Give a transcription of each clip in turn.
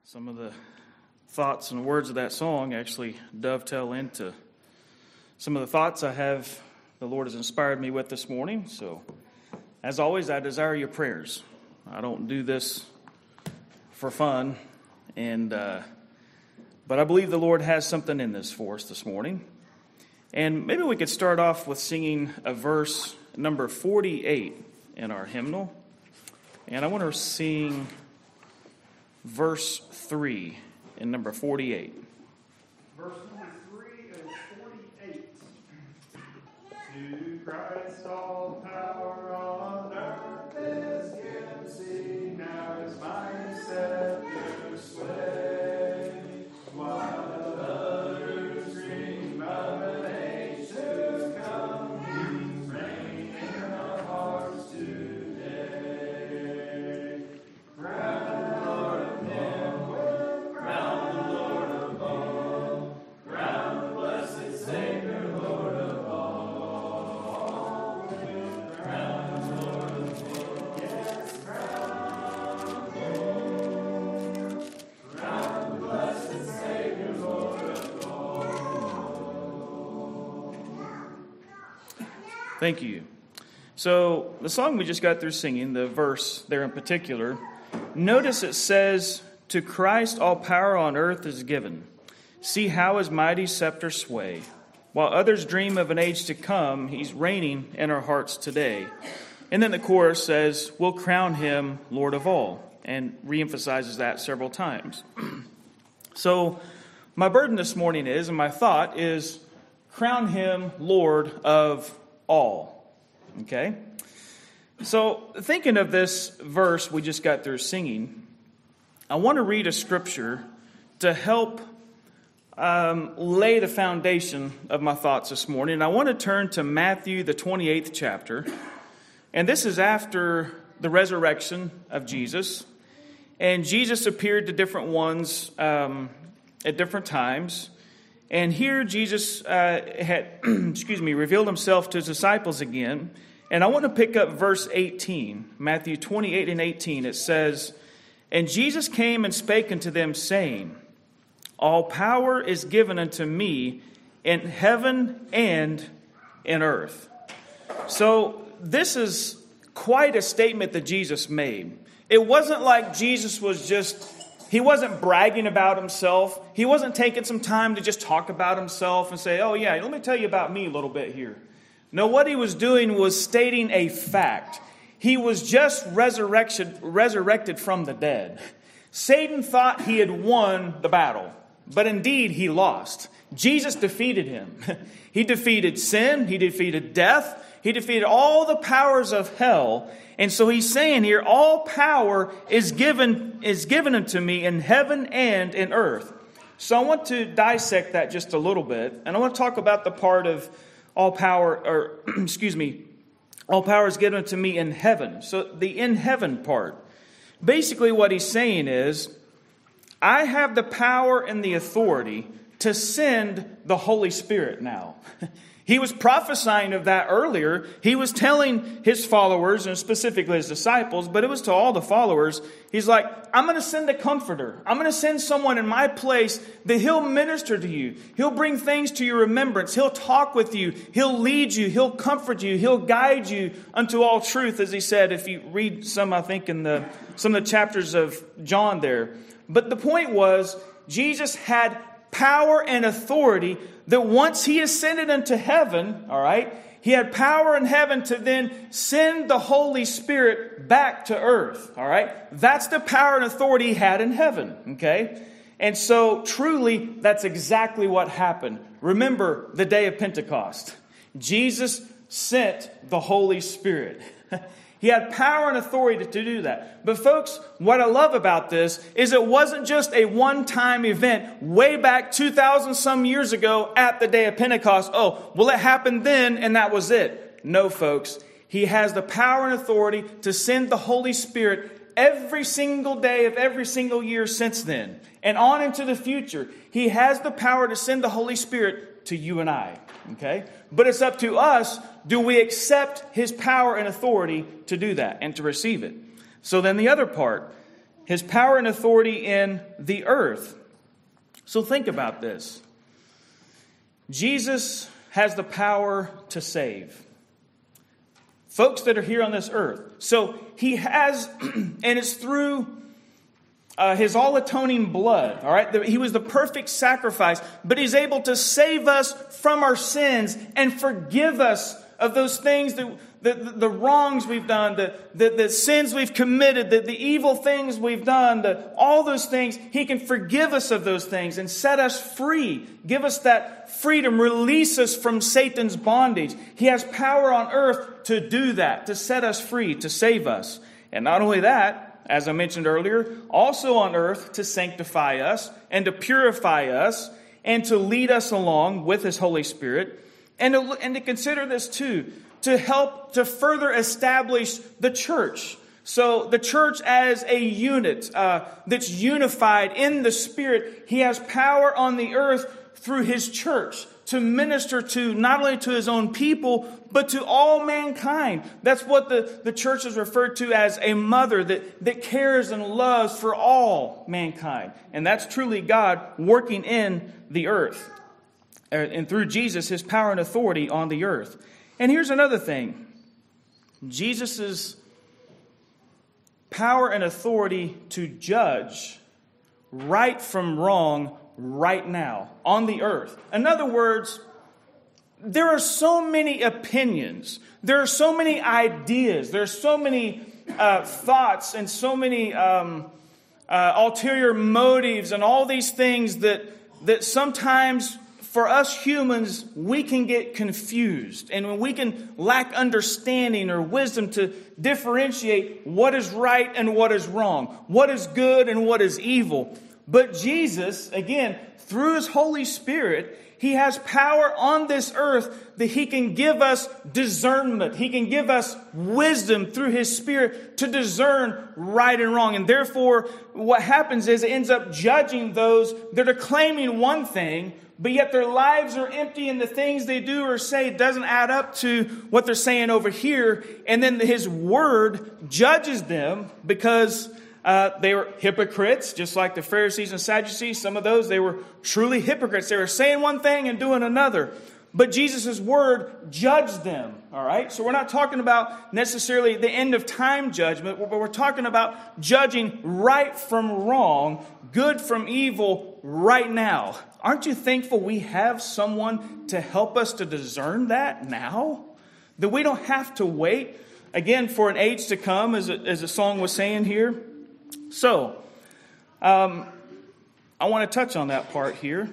Some of the thoughts and words of that song actually dovetail into some of the thoughts the Lord has inspired me with this morning. So, as always, I desire your prayers. I don't do this for fun, but I believe the Lord has something in this for us this morning. And maybe we could start off with singing a verse number 48 in our hymnal. And I want to sing verse 3 in number 48. Verse number 3 is 48. To Christ all power on earth is given, see now his mighty scepter sway, while others dream of an age to come, he's reigning in our hearts today. Crown the Lord of him, crown the Lord of all, crown the blessed Savior, Lord of all. Crown the Lord of all, yes, crown the Lord. Crown the blessed Savior, Lord of all. Thank you. So, the song we just got through singing, the verse there in particular, notice it says, to Christ all power on earth is given. See how his mighty scepter sway. While others dream of an age to come, he's reigning in our hearts today. And then the chorus says, we'll crown him Lord of all, and reemphasizes that several times. So, my burden this morning is, and my thought is, crown him Lord of all. Okay? So, thinking of this verse we just got through singing, I want to read a scripture to help lay the foundation of my thoughts this morning. And I want to turn to Matthew, the 28th chapter. And this is after the resurrection of Jesus. And Jesus appeared to different ones at different times. And here Jesus had revealed himself to his disciples again. And I want to pick up verse 18, Matthew 28 and 18. It says, and Jesus came and spake unto them, saying, all power is given unto me in heaven and in earth. So this is quite a statement that Jesus made. It wasn't like Jesus he wasn't bragging about himself. He wasn't taking some time to just talk about himself and say, oh yeah, let me tell you about me a little bit here. No, what he was doing was stating a fact. He was just resurrected from the dead. Satan thought he had won the battle, but indeed he lost. Jesus defeated him. He defeated sin. He defeated death. He defeated all the powers of hell. And so he's saying here, all power is given unto me in heaven and in earth. So I want to dissect that just a little bit. And I want to talk about the part of all power is given unto me in heaven. So the in heaven part. Basically what he's saying is, I have the power and the authority to send the Holy Spirit now. He was prophesying of that earlier. He was telling his followers, and specifically his disciples, but it was to all the followers. He's like, I'm going to send a comforter. I'm going to send someone in my place that he'll minister to you. He'll bring things to your remembrance. He'll talk with you. He'll lead you. He'll comfort you. He'll guide you unto all truth, as he said, if you read some, I think, in some of the chapters of John there. But the point was, Jesus had power and authority that once he ascended into heaven, all right, he had power in heaven to then send the Holy Spirit back to earth, all right? That's the power and authority he had in heaven, okay? And so truly, that's exactly what happened. Remember the day of Pentecost. Jesus sent the Holy Spirit. He had power and authority to do that. But folks, what I love about this is it wasn't just a one-time event way back 2,000 some years ago at the day of Pentecost. Oh, well, it happened then and that was it. No, folks. He has the power and authority to send the Holy Spirit every single day of every single year since then. And on into the future. He has the power to send the Holy Spirit to you and I. Okay? But it's up to us. Do we accept his power and authority to do that and to receive it? So then the other part, His power and authority in the earth. So think about this. Jesus has the power to save folks that are here on this earth. So he has, and it's through his all-atoning blood, all right? He was the perfect sacrifice, but he's able to save us from our sins and forgive us of those things, the wrongs we've done, the sins we've committed, the evil things we've done, all those things. He can forgive us of those things and set us free, give us that freedom, release us from Satan's bondage. He has power on earth to do that, to set us free, to save us. And not only that, as I mentioned earlier, also on earth to sanctify us and to purify us and to lead us along with His Holy Spirit. And to consider this too, to help to further establish the church. So the church as a unit that's unified in the Spirit. He has power on the earth through His church to minister to not only to His own people, but to all mankind. That's what the church is referred to as a mother that cares and loves for all mankind. And that's truly God working in the earth. And through Jesus, His power and authority on the earth. And here's another thing. Jesus' power and authority to judge right from wrong right now on the earth. In other words, there are so many opinions. There are so many ideas. There are so many thoughts and so many ulterior motives and all these things that sometimes for us humans, we can get confused. And when we can lack understanding or wisdom to differentiate what is right and what is wrong, what is good and what is evil. But Jesus, again, through His Holy Spirit, He has power on this earth that He can give us discernment. He can give us wisdom through His Spirit to discern right and wrong. And therefore, what happens is it ends up judging those that are claiming one thing, but yet their lives are empty and the things they do or say doesn't add up to what they're saying over here. And then His Word judges them because they were hypocrites, just like the Pharisees and Sadducees. Some of those, they were truly hypocrites. They were saying one thing and doing another. But Jesus' Word judged them, all right? So we're not talking about necessarily the end of time judgment, but we're talking about judging right from wrong, good from evil right now. Aren't you thankful we have someone to help us to discern that now? That we don't have to wait, again, for an age to come, as the song was saying here. So, I want to touch on that part here.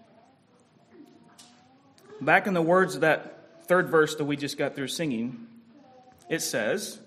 Back in the words of that third verse that we just got through singing, it says,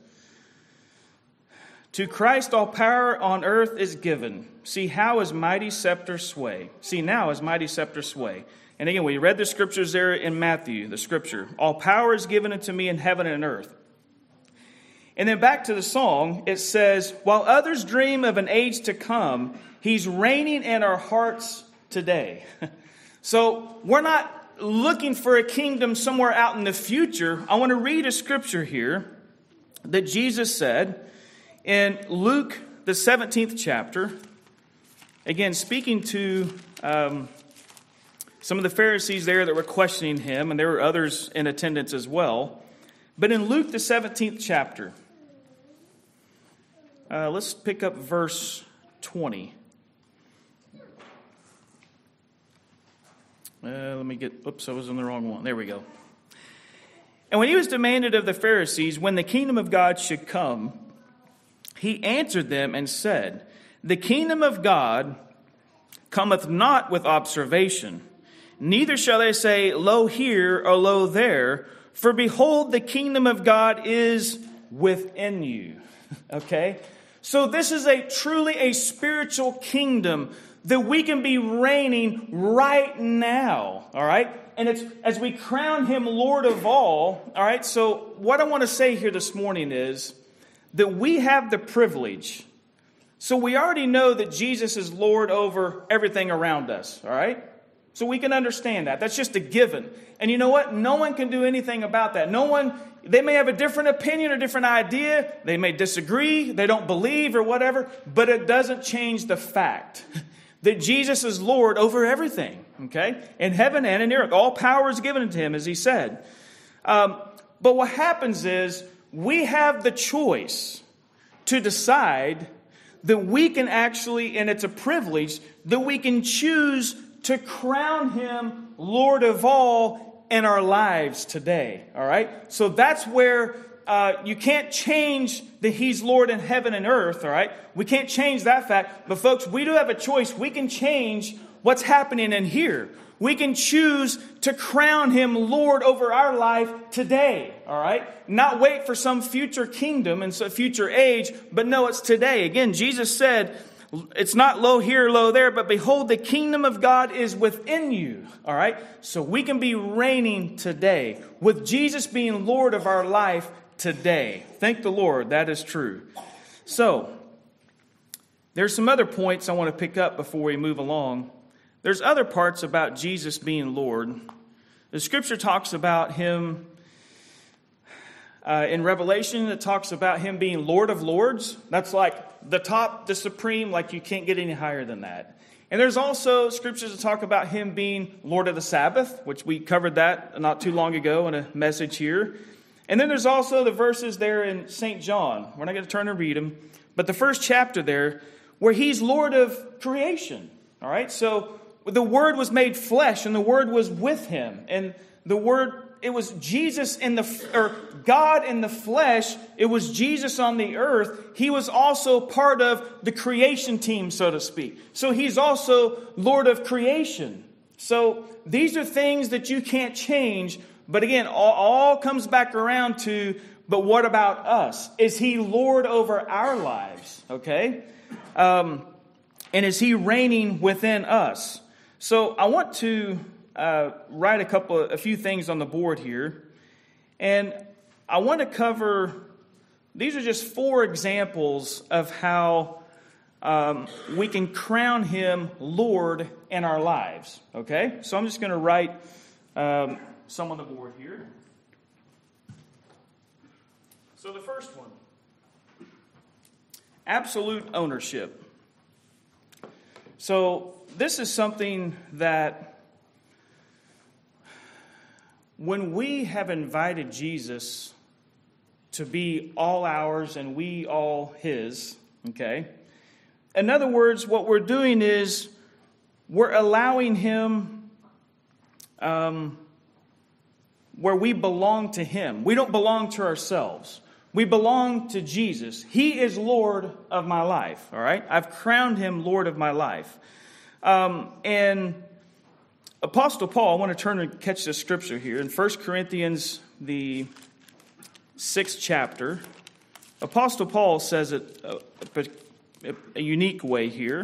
"To Christ all power on earth is given. See how His mighty scepter sway." See now His mighty scepter sway. And again, we read the scriptures there in Matthew, the scripture. "All power is given unto me in heaven and earth." And then back to the song, it says, "While others dream of an age to come, He's reigning in our hearts today." So we're not looking for a kingdom somewhere out in the future. I want to read a scripture here that Jesus said in Luke, the 17th chapter. Again, speaking to some of the Pharisees there that were questioning Him, and there were others in attendance as well. But in Luke, the 17th chapter, let's pick up verse 20. I was in the wrong one. There we go. "And when He was demanded of the Pharisees when the kingdom of God should come, He answered them and said, The kingdom of God cometh not with observation, neither shall they say, Lo here or lo there, for behold, the kingdom of God is within you." Okay? So this is truly a spiritual kingdom that we can be reigning right now, all right? And it's as we crown Him Lord of all right? So what I want to say here this morning is that we have the privilege. So we already know that Jesus is Lord over everything around us, all right? So we can understand that. That's just a given. And you know what? No one can do anything about that. They may have a different opinion or different idea. They may disagree. They don't believe or whatever. But it doesn't change the fact that Jesus is Lord over everything. Okay? In heaven and in earth. All power is given to him, as he said. But what happens is we have the choice to decide that we can actually, and it's a privilege, that we can choose to crown him Lord of all in our lives today. All right? So that's where you can't change that he's Lord in heaven and earth. All right? We can't change that fact. But folks, we do have a choice. We can change what's happening in here. We can choose to crown him Lord over our life today. All right? Not wait for some future kingdom and some future age, but no, it's today. Again, Jesus said, it's not lo here, lo there, but behold, the kingdom of God is within you. All right? So we can be reigning today with Jesus being Lord of our life today. Thank the Lord. That is true. So there's some other points I want to pick up before we move along. There's other parts about Jesus being Lord. The scripture talks about him in Revelation. It talks about him being Lord of Lords. That's like the top, the supreme, like you can't get any higher than that. And there's also scriptures that talk about him being Lord of the Sabbath, which we covered that not too long ago in a message here. And then there's also the verses there in St. John. We're not going to turn and read them. But the first chapter there, where he's Lord of creation. All right, so the Word was made flesh, and the Word was with him. And the Word, it was Jesus God in the flesh. It was Jesus on the earth. He was also part of the creation team, so to speak. So he's also Lord of creation. So these are things that you can't change. But again, all comes back around to, but what about us? Is he Lord over our lives? Okay? And is he reigning within us? So I want to write a few things on the board here. And I want to cover, these are just 4 examples of how we can crown him Lord in our lives. Okay? So I'm just going to write some on the board here. So the first one, absolute ownership. So this is something that when we have invited Jesus to be all ours and we all his, okay? In other words, what we're doing is we're allowing him where we belong to him. We don't belong to ourselves. We belong to Jesus. He is Lord of my life, all right? I've crowned him Lord of my life. And Apostle Paul, I want to turn and catch this scripture here. In 1 Corinthians, the 6th chapter, Apostle Paul says it a unique way here.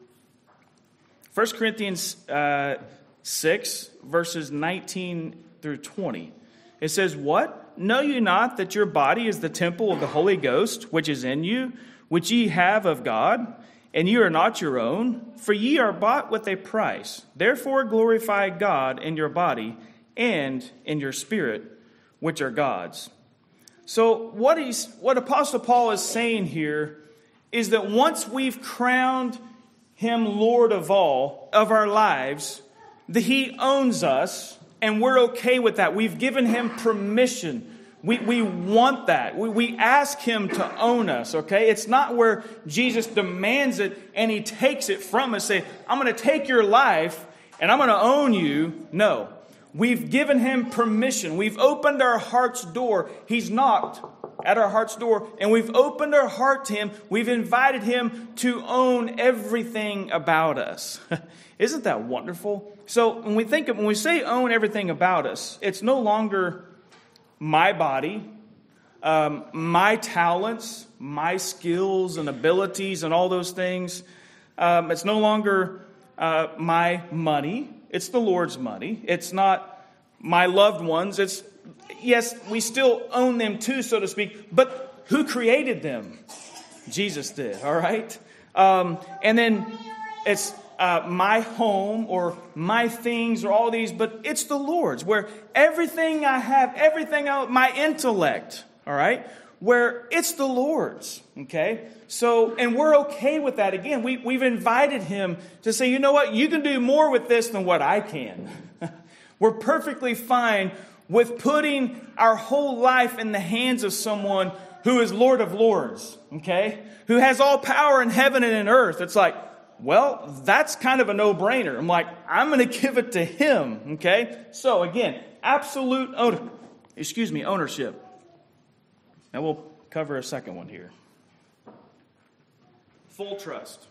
1 Corinthians 6, verses 19 through 20. It says, what? Know you not that your body is the temple of the Holy Ghost, which is in you, which ye have of God, and ye are not your own? For ye are bought with a price. Therefore glorify God in your body and in your spirit, which are God's. So what Apostle Paul is saying here is that once we've crowned him Lord of all of our lives, that he owns us, and we're okay with that. We've given him permission. We want that. We ask him to own us, okay? It's not where Jesus demands it and he takes it from us. Say, I'm going to take your life and I'm going to own you. No. We've given him permission. We've opened our heart's door. He's knocked at our heart's door, and we've opened our heart to him. We've invited him to own everything about us. Isn't that wonderful? So when we say own everything about us, it's no longer my body, my talents, my skills and abilities and all those things. It's no longer my money. It's the Lord's money. It's not my loved ones. Yes, we still own them too, so to speak. But who created them? Jesus did, all right? And then it's my home or my things or all these, but it's the Lord's, where everything I have, my intellect, all right, where it's the Lord's, okay? So, and we're okay with that. Again, we've invited him to say, you know what, you can do more with this than what I can. We're perfectly fine with putting our whole life in the hands of someone who is Lord of Lords, okay? Who has all power in heaven and in earth. It's like, well, that's kind of a no-brainer. I'm like, I'm going to give it to him, okay? So again, absolute ownership. Now we'll cover a second one here. Full trust.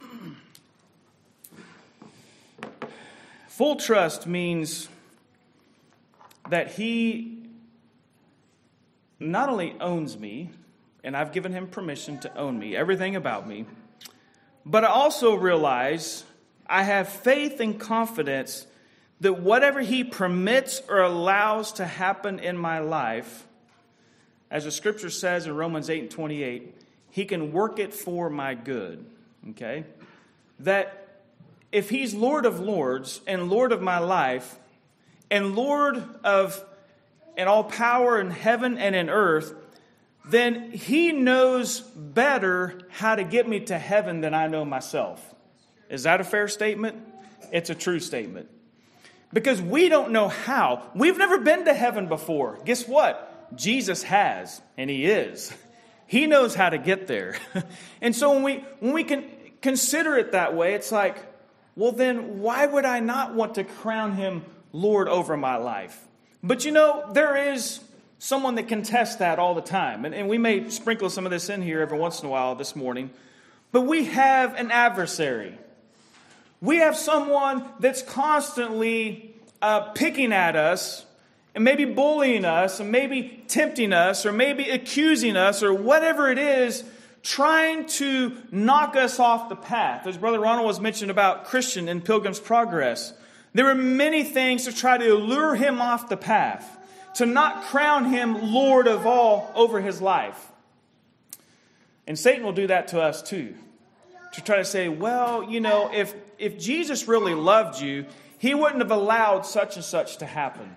Full trust means that he not only owns me, and I've given him permission to own me, everything about me, but I also realize I have faith and confidence that whatever he permits or allows to happen in my life, as the scripture says in Romans 8:28, he can work it for my good. Okay? That if he's Lord of Lords and Lord of my life and Lord of and all power in heaven and in earth, then he knows better how to get me to heaven than I know myself. Is that a fair statement? It's a true statement. Because we don't know how. We've never been to heaven before. Guess what? Jesus has, and he is. He knows how to get there. And so when we can consider it that way, it's like, well then why would I not want to crown him Lord over my life? But you know, there is someone that can test that all the time. And we may sprinkle some of this in here every once in a while this morning. But we have an adversary. We have someone that's constantly picking at us and maybe bullying us and maybe tempting us or maybe accusing us or whatever it is, trying to knock us off the path. As Brother Ronald was mentioning about Christian in Pilgrim's Progress, there were many things to try to lure him off the path, to not crown him Lord of all over his life. And Satan will do that to us too. To try to say, well, you know, if Jesus really loved you, he wouldn't have allowed such and such to happen.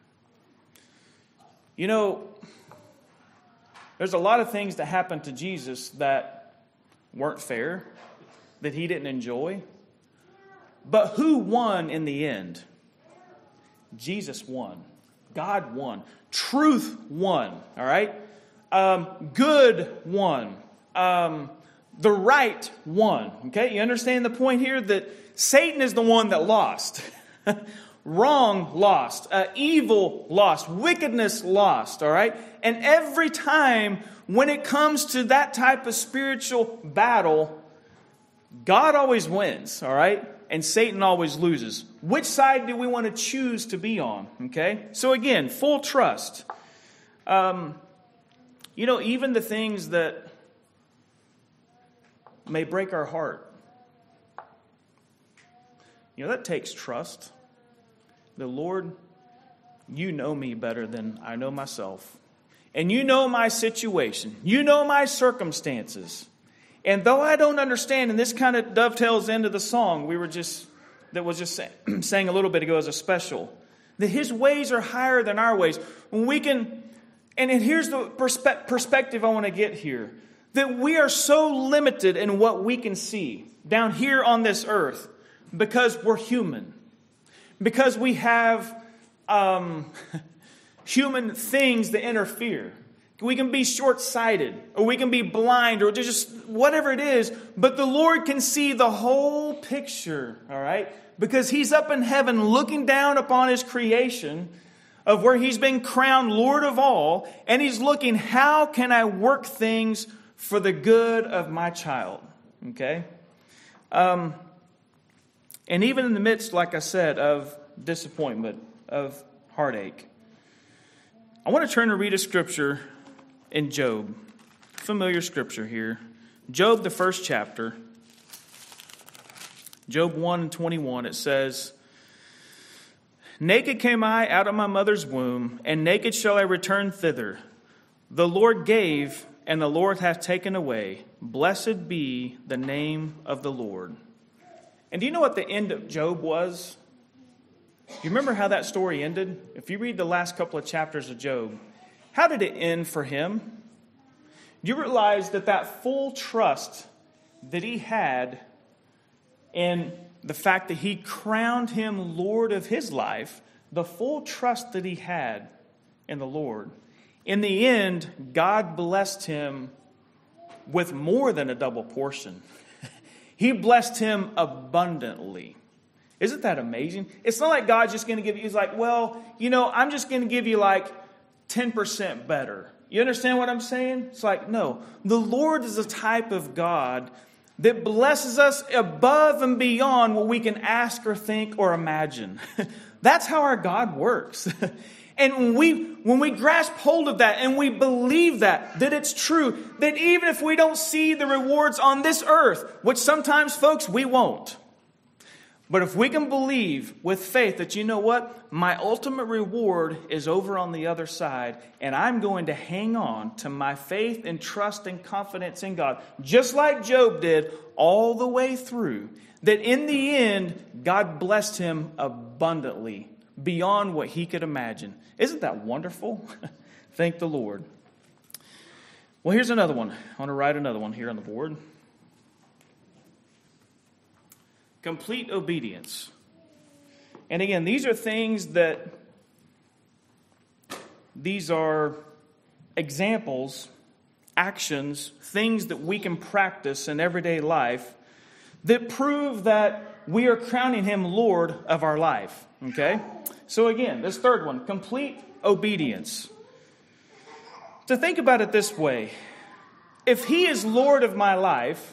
You know, there's a lot of things that happened to Jesus that weren't fair, that he didn't enjoy. But who won in the end? Jesus won. God won. Truth won. All right? Good won. The right won. Okay? You understand the point here? That Satan is the one that lost. Wrong lost. Evil lost. Wickedness lost. All right? And every time when it comes to that type of spiritual battle, God always wins. All right? And Satan always loses. Which side do we want to choose to be on? Okay? So again, full trust. You know, even the things that may break our heart, you know, that takes trust. The Lord, you know me better than I know myself. And you know my situation. You know my circumstances. And though I don't understand, and this kind of dovetails into the song that was just sang a little bit ago as a special, that his ways are higher than our ways. When we can, and here's the perspective I want to get here, that we are so limited in what we can see down here on this earth because we're human. Because we have human things that interfere. We can be short-sighted, or we can be blind, or just whatever it is. But the Lord can see the whole picture, all right? Because he's up in heaven looking down upon his creation of where he's been crowned Lord of all. And he's looking, how can I work things for the good of my child? Okay? And even in the midst, like I said, of disappointment, of heartache, I want to turn to read a scripture in Job. Familiar scripture here. Job, the first chapter. Job 1:21, it says, "Naked came I out of my mother's womb, and naked shall I return thither. The Lord gave, and the Lord hath taken away. Blessed be the name of the Lord." And do you know what the end of Job was? Do you remember how that story ended? If you read the last couple of chapters of Job, how did it end for him? Do you realize that full trust that he had in the fact that he crowned him Lord of his life, the full trust that he had in the Lord, in the end, God blessed him with more than a double portion. He blessed him abundantly. Isn't that amazing? It's not like God's just going to give you, he's like, well, I'm just going to give you like 10% better. You understand what I'm saying? It's like, no. The Lord is a type of God that blesses us above and beyond what we can ask or think or imagine. That's how our God works. And when we grasp hold of that and we believe that it's true, that even if we don't see the rewards on this earth, which sometimes, folks, we won't. But if we can believe with faith that, you know what, my ultimate reward is over on the other side, and I'm going to hang on to my faith and trust and confidence in God, just like Job did all the way through, that in the end, God blessed him abundantly beyond what he could imagine. Isn't that wonderful? Thank the Lord. Well, here's another one. I want to write another one here on the board. Complete obedience. And again, these are examples, actions, things that we can practice in everyday life that prove that we are crowning him Lord of our life. Okay? So again, this third one, complete obedience. To think about it this way, if he is Lord of my life,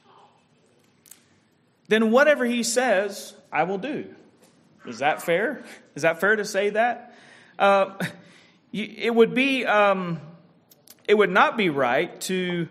then whatever he says, I will do. Is that fair? Is that fair to say that? It would not be right to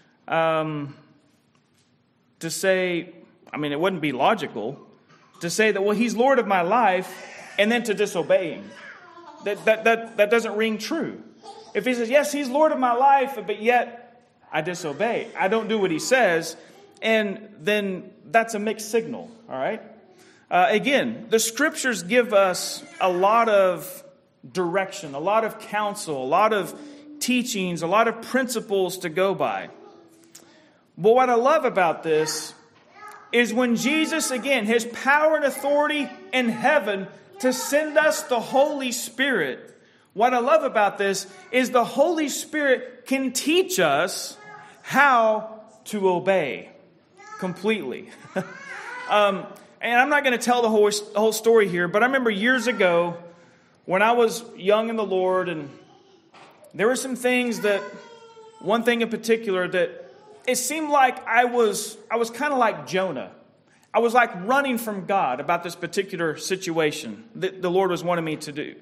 say, it wouldn't be logical to say that, well, he's Lord of my life, and then to disobey him. That doesn't ring true. If he says, yes, he's Lord of my life, but yet I disobey, I don't do what he says, and then that's a mixed signal, all right? Again, the scriptures give us a lot of direction, a lot of counsel, a lot of teachings, a lot of principles to go by. But what I love about this is when Jesus, again, his power and authority in heaven to send us the Holy Spirit, what I love about this is the Holy Spirit can teach us how to obey completely. And I'm not going to tell the whole story here, but I remember years ago when I was young in the Lord, and there were some things one thing in particular that it seemed like I was kind of like Jonah. I was like running from God about this particular situation that the Lord was wanting me to do.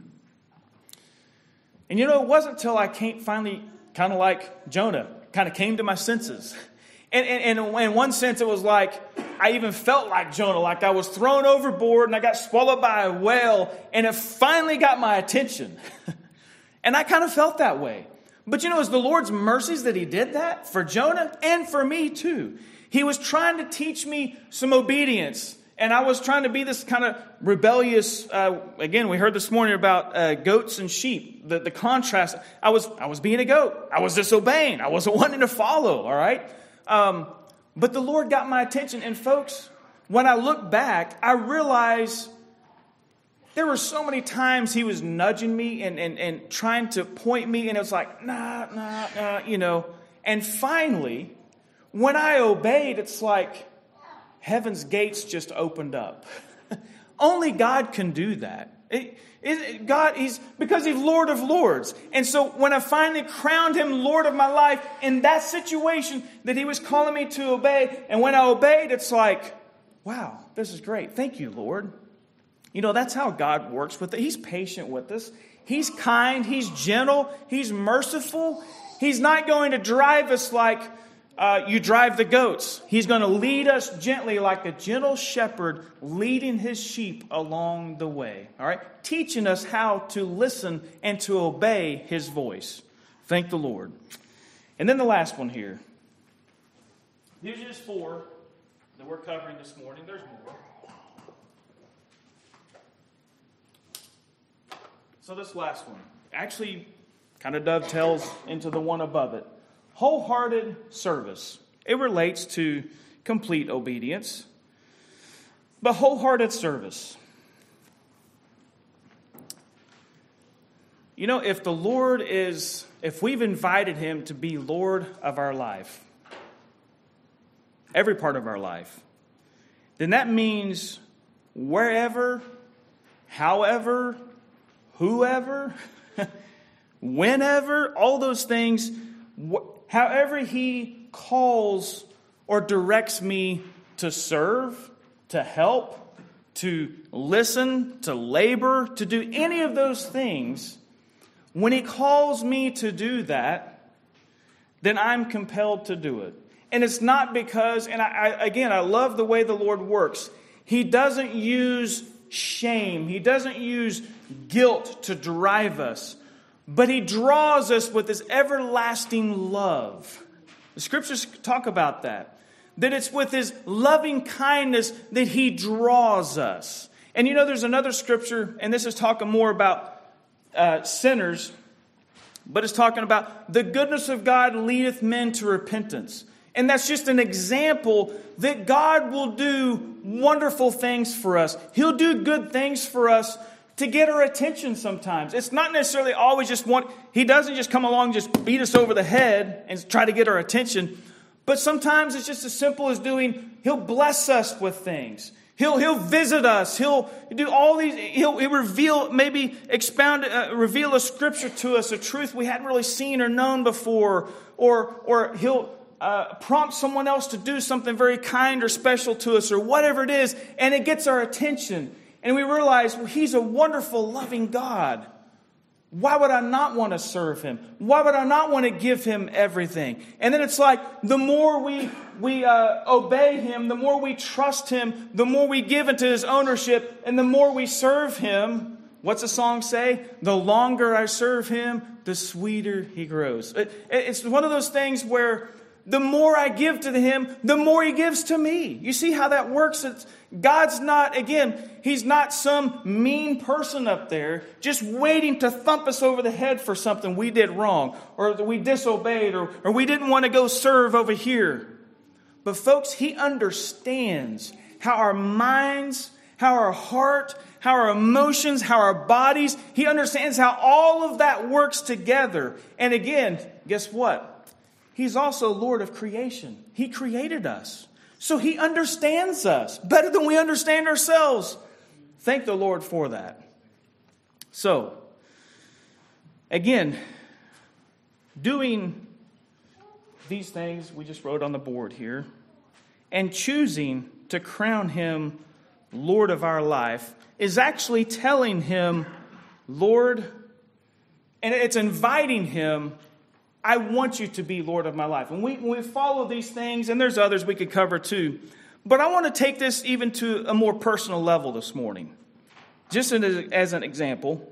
And it wasn't until I finally, kind of like Jonah, kind of came to my senses. And in one sense, it was like I even felt like Jonah, like I was thrown overboard and I got swallowed by a whale, and it finally got my attention. And I kind of felt that way. But it's the Lord's mercies that he did that for Jonah and for me too. He was trying to teach me some obedience. And I was trying to be this kind of rebellious, again, we heard this morning about goats and sheep, the contrast. I was being a goat. I was disobeying. I wasn't wanting to follow, all right? But the Lord got my attention. And folks, when I look back, I realize there were so many times he was nudging me and trying to point me. And it was like, nah. And finally, when I obeyed, it's like heaven's gates just opened up. Only God can do that. Because he's Lord of Lords. And so when I finally crowned him Lord of my life in that situation that he was calling me to obey, and when I obeyed, it's like, wow, this is great. Thank you, Lord. That's how God works with it. He's patient with us. He's kind. He's gentle. He's merciful. He's not going to drive us like you drive the goats. He's going to lead us gently like a gentle shepherd leading his sheep along the way. All right? Teaching us how to listen and to obey his voice. Thank the Lord. And then the last one here. These are just four. that we're covering this morning. There's more. So this last one actually kind of dovetails into the one above it. Wholehearted service. It relates to complete obedience. But wholehearted service. You know, if we've invited Him to be Lord of our life, every part of our life, then that means wherever, however, whoever, whenever, all those things, however He calls or directs me to serve, to help, to listen, to labor, to do any of those things, when He calls me to do that, then I'm compelled to do it. And it's not because, and I love the way the Lord works. He doesn't use shame. He doesn't use guilt to drive us. But He draws us with His everlasting love. The Scriptures talk about that. That it's with His loving kindness that He draws us. And you know, there's another Scripture, and this is talking more about sinners, but it's talking about the goodness of God leadeth men to repentance. And that's just an example that God will do wonderful things for us. He'll do good things for us to get our attention sometimes. It's not necessarily always He doesn't just come along and just beat us over the head and try to get our attention. But sometimes it's just as simple as He'll bless us with things. He'll visit us. He'll do all these. He'll reveal, reveal a scripture to us, a truth we hadn't really seen or known before. Or He'll prompt someone else to do something very kind or special to us, or whatever it is, and it gets our attention. And we realize, well, He's a wonderful, loving God. Why would I not want to serve Him? Why would I not want to give Him everything? And then it's like, the more we obey Him, the more we trust Him, the more we give into His ownership, and the more we serve Him. What's the song say? The longer I serve Him, the sweeter He grows. It's one of those things where the more I give to Him, the more He gives to me. You see how that works? God's not, again, He's not some mean person up there just waiting to thump us over the head for something we did wrong, or that we disobeyed, or we didn't want to go serve over here. But folks, He understands how our minds, how our heart, how our emotions, how our bodies, He understands how all of that works together. And again, guess what? He's also Lord of creation. He created us. So He understands us better than we understand ourselves. Thank the Lord for that. So, again, doing these things we just wrote on the board here, and choosing to crown Him Lord of our life, is actually telling Him, Lord, and it's inviting Him, I want you to be Lord of my life. And when we follow these things, and there's others we could cover too, but I want to take this even to a more personal level this morning. Just as an example,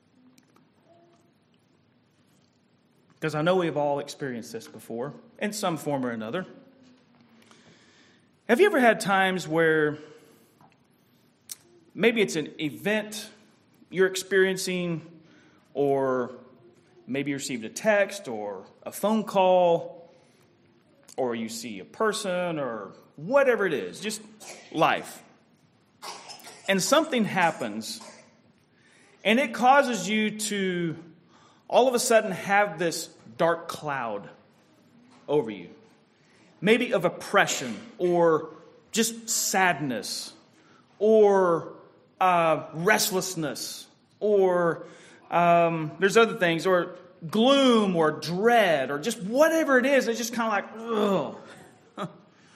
because I know we've all experienced this before, in some form or another. Have you ever had times where maybe it's an event you're experiencing, or maybe you received a text or a phone call, or you see a person, or whatever it is, just life. And something happens, and it causes you to all of a sudden have this dark cloud over you. Maybe of oppression, or just sadness, or restlessness, or there's other things, or gloom, or dread, or just whatever it is. It's just kind of like, ugh.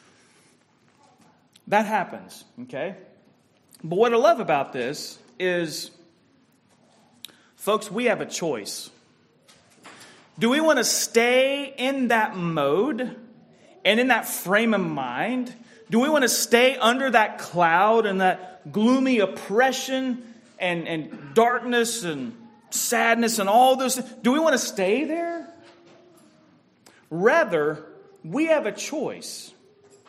That happens, okay? But what I love about this is, folks, we have a choice. Do we want to stay in that mode and in that frame of mind? Do we want to stay under that cloud and that gloomy oppression and darkness and sadness and all those things? Do we want to stay there? Rather, we have a choice.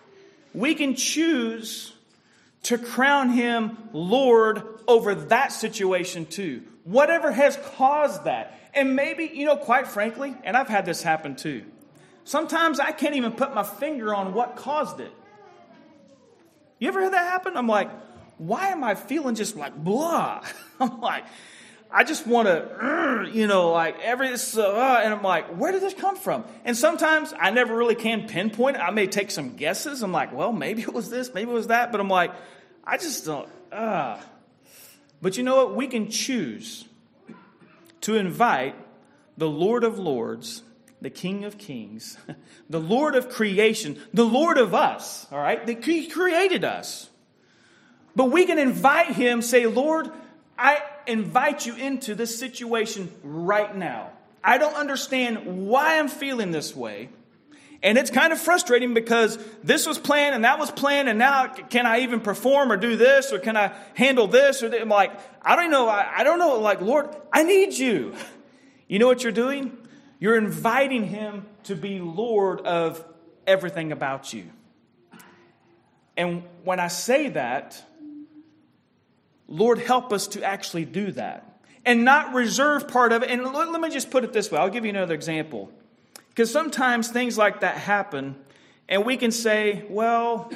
we can choose to crown him Lord over that situation too. Whatever has caused that. And maybe, quite frankly, and I've had this happen too. Sometimes I can't even put my finger on what caused it. You ever had that happen? I'm like, why am I feeling just like blah? I'm like, I just want to, and I'm like, where did this come from? And sometimes I never really can pinpoint it. I may take some guesses. I'm like, well, maybe it was this, maybe it was that. But I'm like, I just don't, But you know what? We can choose to invite the Lord of Lords, the King of Kings, the Lord of creation, the Lord of us, all right? He created us. But we can invite him, say, Lord, I invite you into this situation right now. I don't understand why I'm feeling this way. And it's kind of frustrating because this was planned and that was planned. And now can I even perform or do this? Or can I handle this? Or I'm like, I don't know. I don't know. Like, Lord, I need you. You know what you're doing? You're inviting him to be Lord of everything about you. And when I say that, Lord, help us to actually do that and not reserve part of it. And let me just put it this way. I'll give you another example. Because sometimes things like that happen and we can say, well,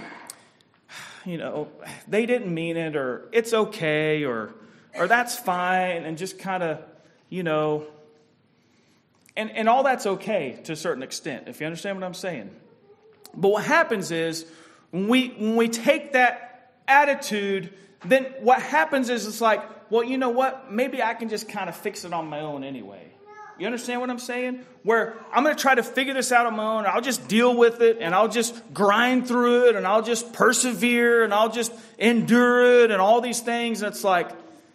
they didn't mean it, or it's okay, or that's fine, and just kind of, and all that's okay to a certain extent, if you understand what I'm saying. But what happens is when we take that attitude, then what happens is it's like, well, you know what? Maybe I can just kind of fix it on my own anyway. You understand what I'm saying? Where I'm going to try to figure this out on my own. I'll just deal with it, and I'll just grind through it, and I'll just persevere, and I'll just endure it, and all these things. And it's like,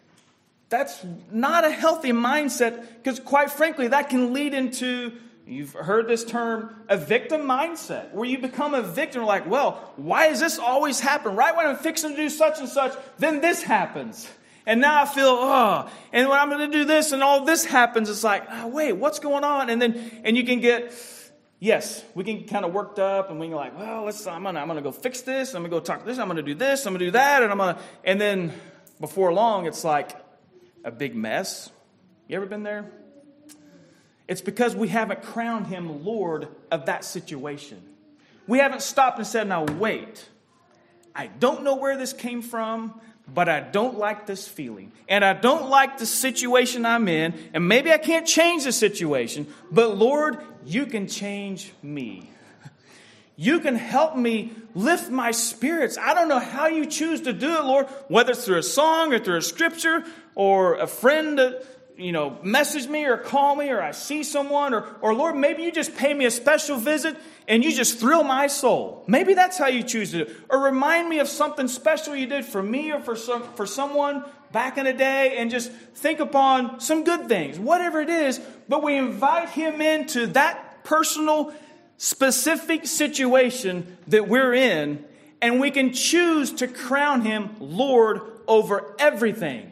that's not a healthy mindset, because quite frankly, that can lead into, you've heard this term, a victim mindset, where you become a victim. Like, well, why does this always happen? Right when I'm fixing to do such and such, then this happens. And now I feel, and when I'm going to do this and all this happens, it's like, wait, what's going on? And you can get, yes, we can kind of worked up, and we can like, well, I'm going to go fix this. I'm going to go talk to this. I'm going to do this. I'm going to do that. And then before long, it's like a big mess. You ever been there? It's because we haven't crowned him Lord of that situation. We haven't stopped and said, now wait, I don't know where this came from, but I don't like this feeling. And I don't like the situation I'm in. And maybe I can't change the situation. But Lord, you can change me. You can help me lift my spirits. I don't know how you choose to do it, Lord. Whether it's through a song or through a scripture or a friend that, message me or call me, or I see someone, or Lord, maybe you just pay me a special visit and you just thrill my soul. Maybe that's how you choose to do it. Or remind me of something special you did for me or for someone back in the day, and just think upon some good things, whatever it is. But we invite him into that personal, specific situation that we're in, and we can choose to crown him Lord over everything.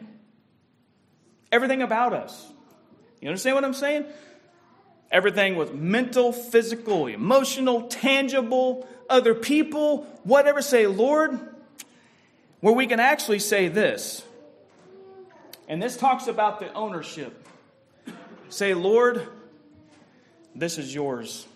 Everything about us. You understand what I'm saying? Everything with mental, physical, emotional, tangible, other people, whatever. Say, Lord, where we can actually say this. And this talks about the ownership. Say, Lord, this is yours.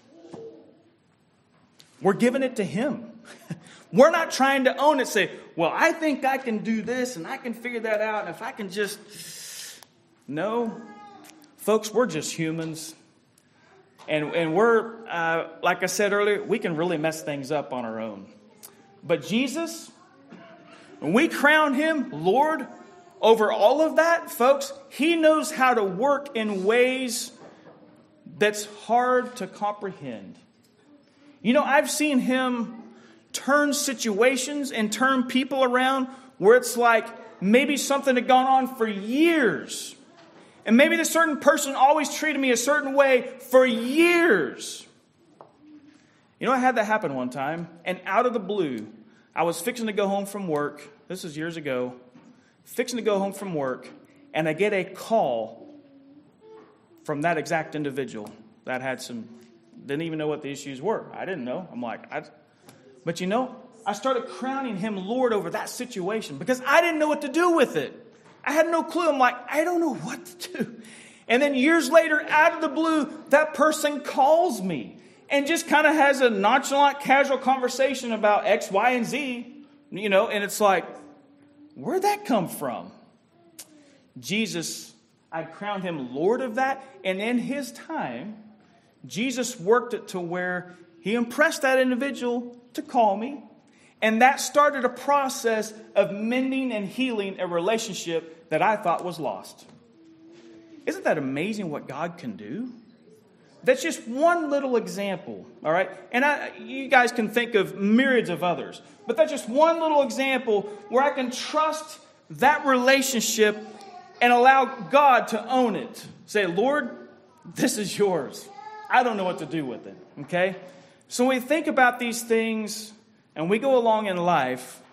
We're giving it to him. We're not trying to own it. Say, well, I think I can do this and I can figure that out. And if I can just... No, folks, we're just humans. And we're, like I said earlier, we can really mess things up on our own. But Jesus, when we crown him Lord over all of that, folks, he knows how to work in ways that's hard to comprehend. I've seen him turn situations and turn people around where it's like maybe something had gone on for years. And maybe this certain person always treated me a certain way for years. I had that happen one time. And out of the blue, I was fixing to go home from work. This was years ago. Fixing to go home from work. And I get a call from that exact individual that had didn't even know what the issues were. I didn't know. I'm like, but I started crowning him Lord over that situation because I didn't know what to do with it. I had no clue. I'm like, I don't know what to do. And then years later, out of the blue, that person calls me and just kind of has a nonchalant, casual conversation about X, Y, and Z, and it's like, where'd that come from? Jesus, I crowned him Lord of that. And in his time, Jesus worked it to where he impressed that individual to call me. And that started a process of mending and healing a relationship that I thought was lost. Isn't that amazing what God can do? That's just one little example, all right? And you guys can think of myriads of others. But that's just one little example where I can trust that relationship and allow God to own it. Say, Lord, this is yours. I don't know what to do with it, okay? So when we think about these things and we go along in life,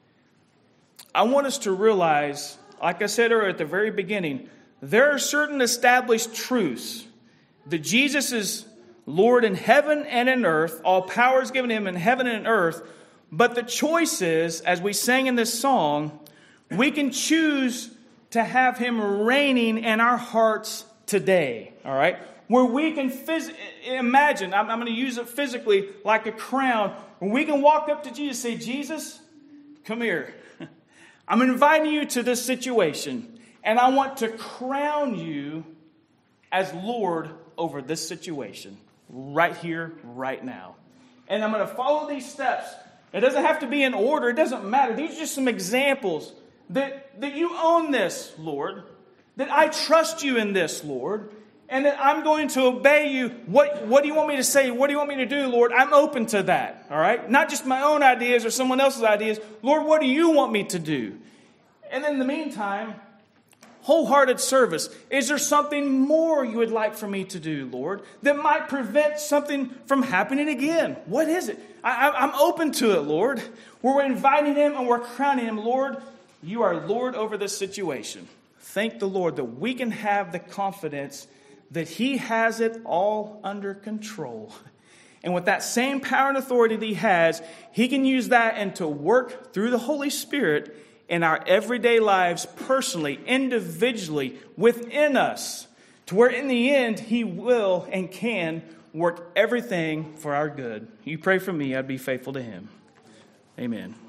I want us to realize, like I said earlier at the very beginning, there are certain established truths that Jesus is Lord in heaven and in earth. All power is given him in heaven and in earth. But the choice is, as we sang in this song, we can choose to have him reigning in our hearts today. All right? Where we can imagine, I'm going to use it physically like a crown, where we can walk up to Jesus and say, Jesus, come here. I'm inviting you to this situation. And I want to crown you as Lord over this situation. Right here, right now. And I'm going to follow these steps. It doesn't have to be in order. It doesn't matter. These are just some examples that you own this, Lord. That I trust you in this, Lord. And that I'm going to obey you. What do you want me to say? What do you want me to do, Lord? I'm open to that. All right? Not just my own ideas or someone else's ideas. Lord, what do you want me to do? And in the meantime, wholehearted service. Is there something more you would like for me to do, Lord, that might prevent something from happening again? What is it? I'm open to it, Lord. We're inviting him and we're crowning him. Lord, you are Lord over this situation. Thank the Lord that we can have the confidence that he has it all under control. And with that same power and authority that he has, he can use that and to work through the Holy Spirit in our everyday lives, personally, individually, within us, to where in the end, he will and can work everything for our good. You pray for me, I'd be faithful to him. Amen.